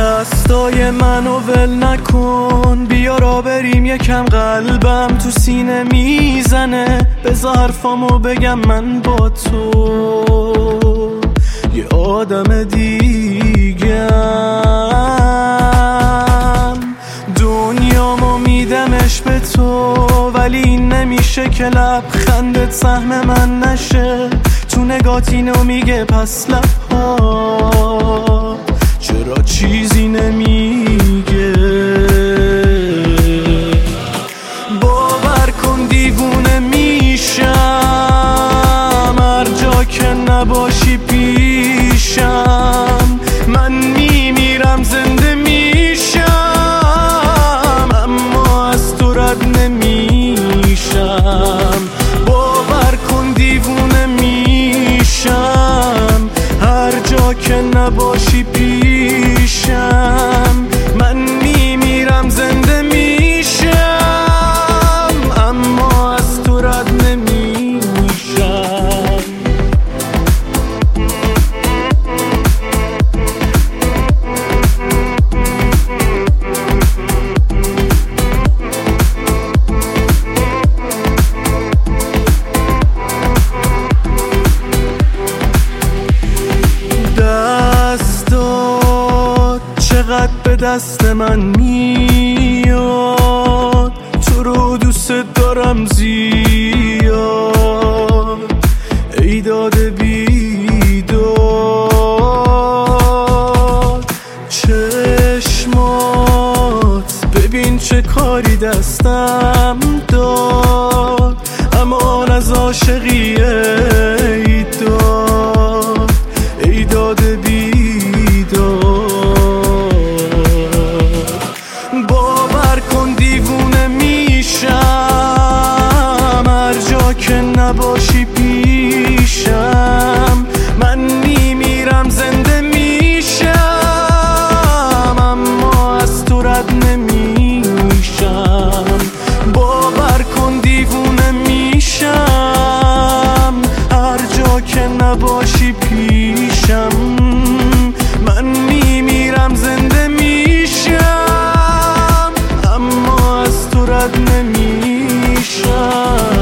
دستای منو ول نکن، بیا را بریم یکم، قلبم تو سینه میزنه. بذار حرفامو بگم من با تو یه آدم دیگم. دنیامو میدمش به تو، ولی این نمیشه که لبخندت سهم من نشه. تو نگات اینو میگه پس لبها چرا چیزی نمیگه. باور کن دیوونه میشم هر جا که نباشی پیشم. من میمیرم زنده میشم، اما از تو رد نمیشم. باور کن دیوونه میشم هر جا که نباشی پیشم. من میمیرم زنده میشم، اما از تو رد نمیشم. چقدر به دست من میاد، تو رو دوست دارم زیاد. ای داده بیداد چشمات، ببین چه کاری دستم داد. اما از عاشقی ای داد، ای داده بیداد. باور کن دیوونه میشم هر جا که نباشی پیشم. من میمیرم زنده میشم، اما از تو رد نمیشم. باور کن دیوونه میشم هر جا که نباشی پیشم. من میمیرم زنده میشم، اما از تو رد نمیشم.